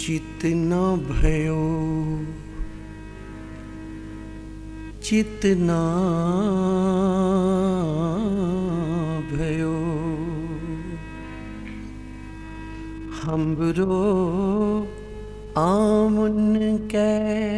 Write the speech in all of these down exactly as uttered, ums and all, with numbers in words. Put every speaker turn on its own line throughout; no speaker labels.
चित न भयो चित न भयो हमरो आमुन कै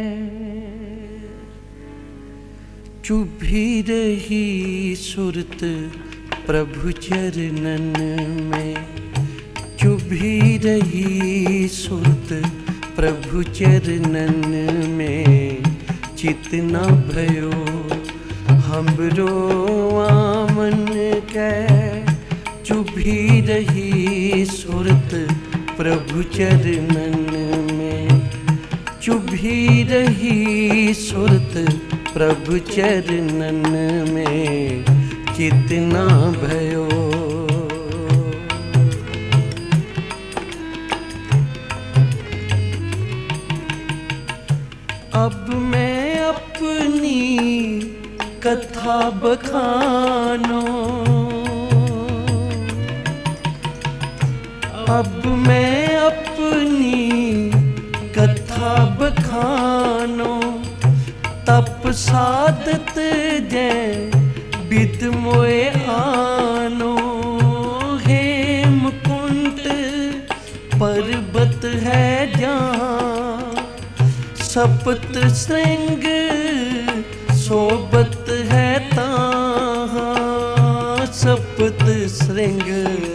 चुभी रही सुरत प्रभु चरणन में चुभी रही सुरत प्रभु चरणन में चित न भयो हमरो आमन कै चुभी रही सुरत प्रभु चरणन में चुभी रही सुरत प्रभु चरणन में चित न भयो। अब मैं अपनी कथा बखानो अब मैं अपनी कथा बखानो तप साधत जै बिद मोए आनो हेमकुंट पर्वत है जहाँ सप्त श्रृंग सोबत है ताहाँ सप्त श्रृंग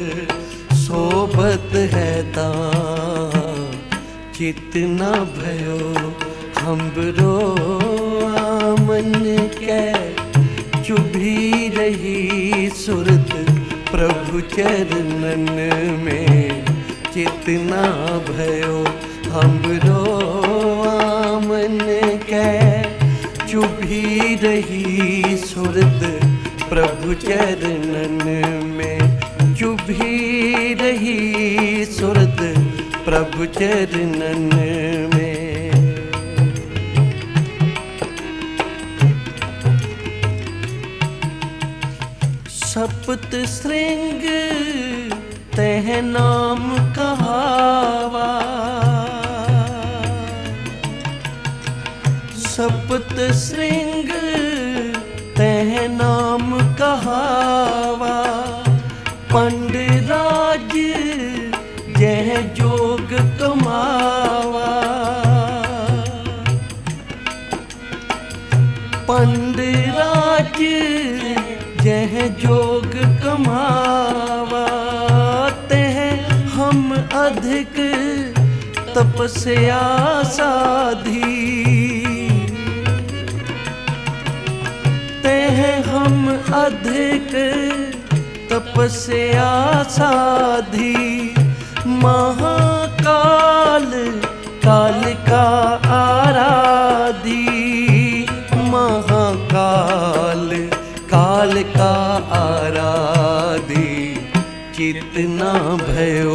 सोबत है ताहाँ चित न भयो हमरो आमन कै चुभी रही सुरत प्रभु चरणन में चित न भयो हमरो आमन कै चुभी रही सुरत प्रभु चरणन में चुभी रही सुरत प्रभु चरणन में। सप्त श्रृंग तह नाम कहावा सप्त श्रृंग तह नाम कहावा पंडराज जह जोग कमावा पंडराज जह जोग कमावा तह हम अधिक तपस्या साधी तह हम अधिक तपस्या साधी महाकाल काल का आराधी महाकाल काल का आराधी चित न भयो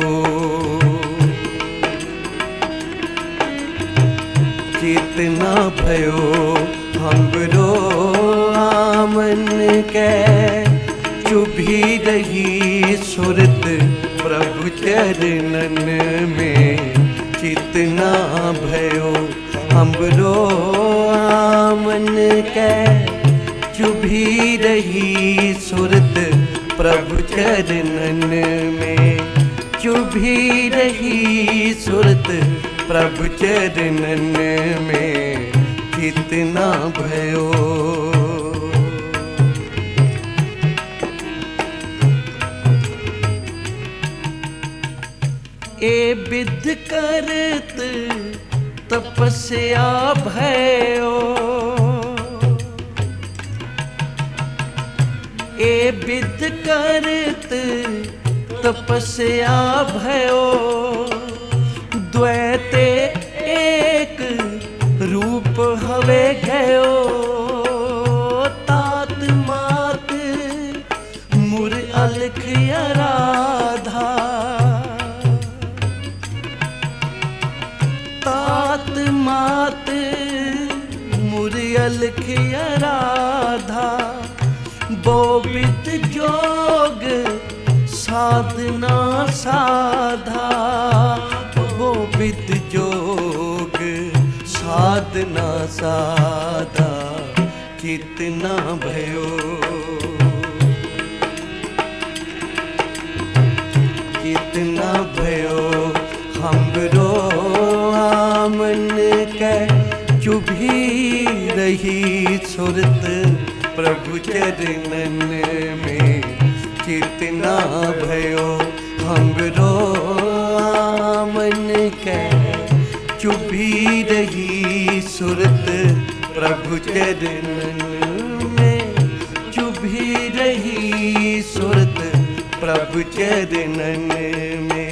चित न भयो हमरो आमन कै चुभी रही सुरत प्रभु चरणन में चित न भयो हमरो आमन कै चुभी रही सुरत प्रभु चरणन में चुभी रही सुरत प्रभु चरणन में चित न भयो। ए विध करत तपस्या भयो ए विध करत तपस्या भयो द्वैते एक रूप हवे गयो तात मात मुर अलख आराधा तात मात मुर अलख आराधा बोबित जोग साधना साधा वो विद जो साधा चित न भयो, चित न भयो हमरो आमन के चुभी रही सुरत प्रभु चरणन में। चित न भयो हमरो आमन के चुभी रही सुरत प्रभु चरणन में, चुभी रही सुरत प्रभु चरणन में।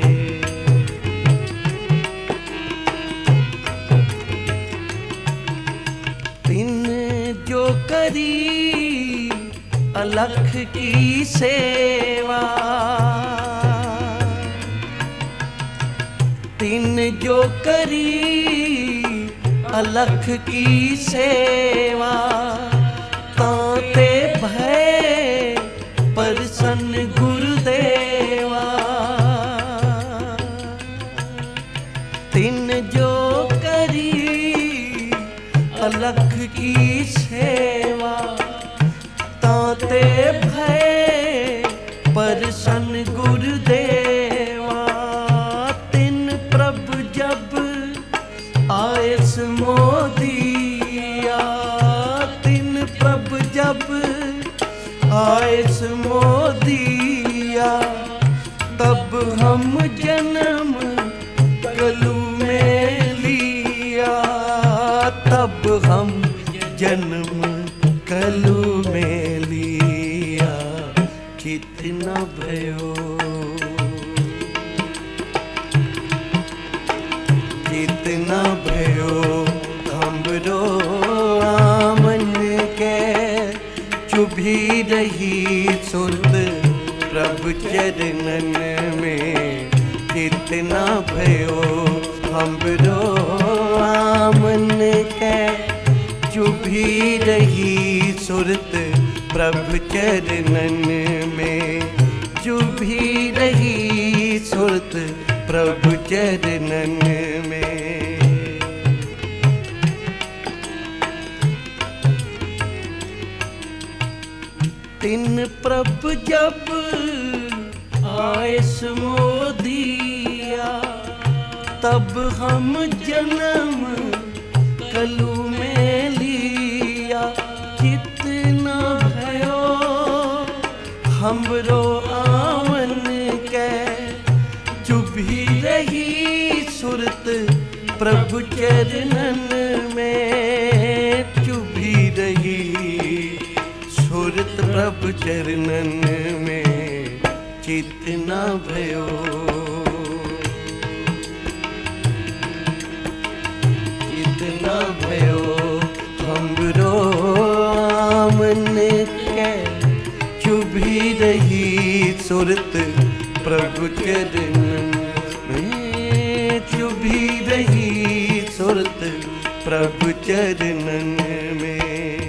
तिन जो करी अलख की सेवा, तिन जो करी अलख की सेवा, ताते भय प्रसन्न गुरुदेवा। तिन जो करी अलख की सेवा, ताते भय प्रसन्न गुरुदेवा। तिन प्रभु जब आयस मोदिया, तिन प्रभु जब आयस मोदिया, तब हम जन्म कलू में लिया, तब हम जन्म कलू में लिया। चित न भयो, चित न भयो हमरो आमन के चुभी रही सुरत प्रभु चरणन में। चित न भयो हमरो आमन के चुभी रही सुरत प्रभु चरणन में, चुभी रही सुरत प्रभु चरणन में। तिन प्रभु जब आयस मोदिया, तब हम जन्म कलू में लिया। चित न भयो हमरो आवन के चुभी रही सुरत प्रभु चरणन में, चुभी रही सुरत प्रभु चरणन में। चित न भयो, चित न भयो हमरो आमन के चुभी रही सुरत प्रभु चरणन में, चुभी रही सुरत प्रभु चरणन में।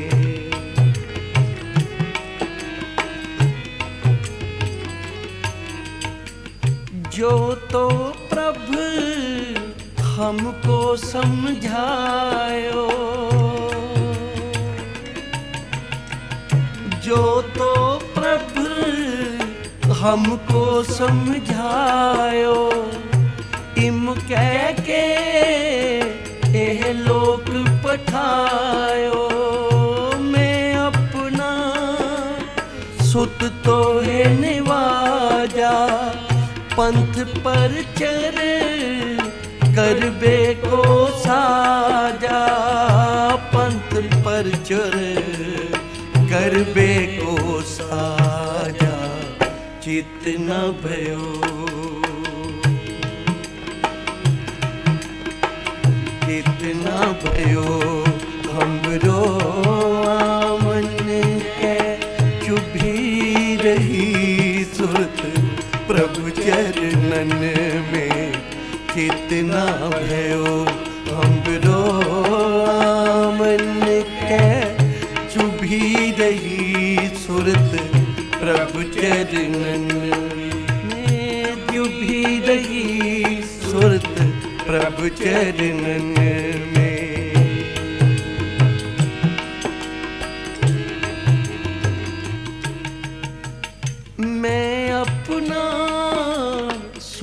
जो तो प्रभु हमको समझायो, जो तो प्रभु हमको समझायो, इम कह के एह लोक पठायो। मैं अपना सुत तो है निवाजा, पंथ पर चर करबे को साजा, पंथ पर चर करबे को साजा। चित न भयो, चित न भयो हमरो आमन के चुभी रही सुरत प्रभु चरणन में। चित न भयो हमरो आमन के चुभी रही सुरत प्रभु चरणन में, चुभी रही सुरत प्रभु चरणन में।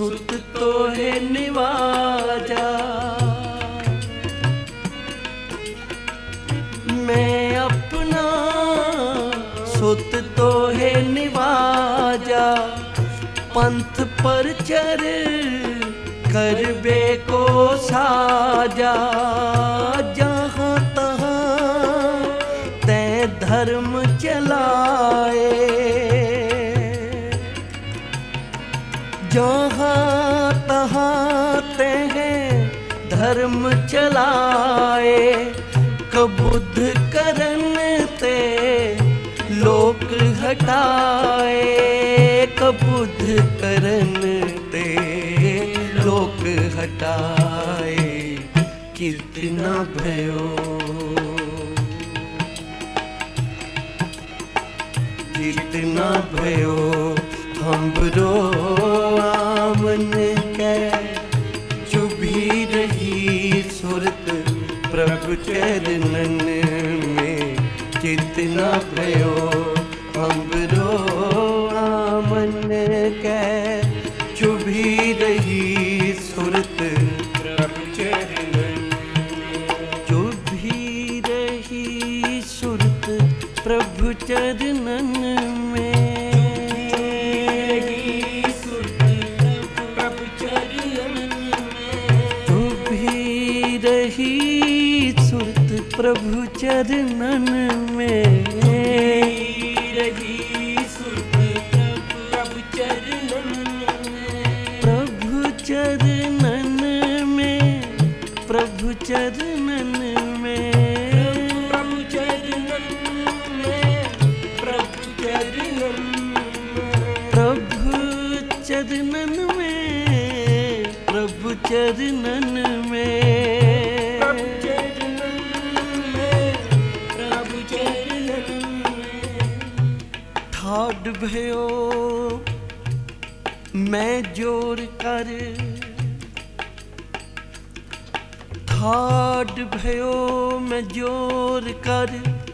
सुत तो है निवाजा। मैं अपना सुत तो है निवाजा, पंथ पर चर करबे को साजा। जहाँ तहाँ तै धर्म चलाए, जहाँ तहाँ तह धर्म चलाए। कबुद्ध करन ते लोक हटाए, कबुद्ध करन ते लोक हटाए। कितना भयो कितना भयो हमरो आमन के। चुभी रही सुरत प्रभु चरणन में, कितना भयो हमरो आमन के। चुभी रही सुरत प्रभु चरणन में, चुभी रही सुरत प्रभु चरणन में। प्रभु चरणन में रही सुरत प्रभु चरणन में, प्रभु चरणन में, प्रभु चरणन में, प्रभु चरणन में, प्रभु चरणन में, प्रभु चरणन में, प्रभु चरणन में। ठाड भयो मैं जोर कर, ठाड भयो मैं जोर कर।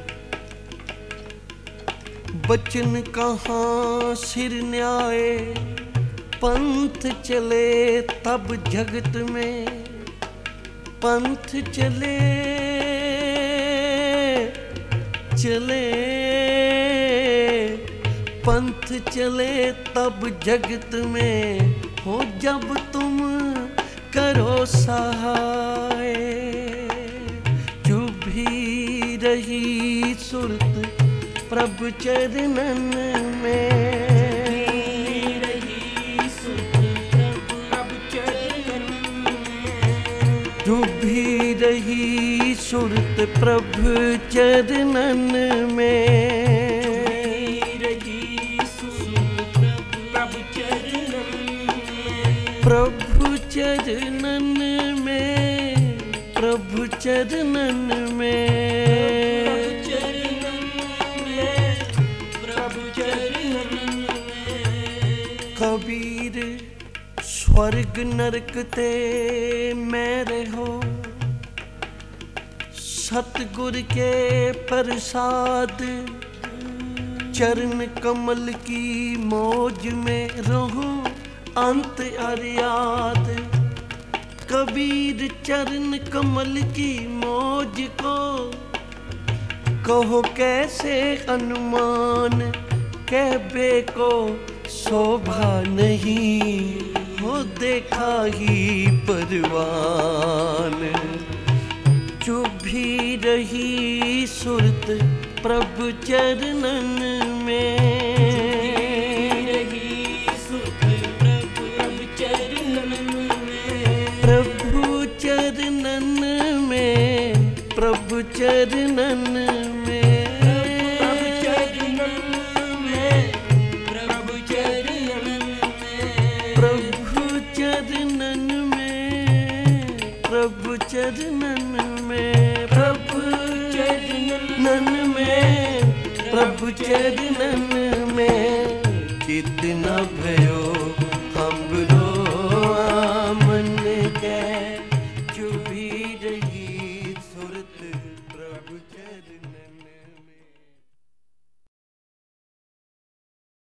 बचन कहाँ सिर न्याय, पंथ चले तब जगत में, पंथ चले चले पंथ चले तब जगत में। हो जब तुम करो सहाय, चुभी रही सुरत प्रभु चरणन में, चुभी रही सुरत प्रभु चरणन में। प्रभु चरणन में, प्रभु चरणन में, प्रभु चरणन में। कबीर स्वर्ग नरक ते मैं रहो, सतगुर के प्रसाद चरण कमल की मौज में रहूं अंत अर्याद। कबीर चरण कमल की मौज को कहो कैसे अनुमान, कहबे को शोभा नहीं हो देखा ही परवान। चुभी रही सुरत प्रभु चरणन में, प्रभु चरणन में, प्रभु चरणन में, प्रभु चरणन में, प्रभु चरणन में, प्रभु चरणन में, प्रभु चरणन में, प्रभु चरणन में, प्रभु चरणन में। कितना भयो हमरो आमन के, चुभी रही सुरत प्रभु चरणन।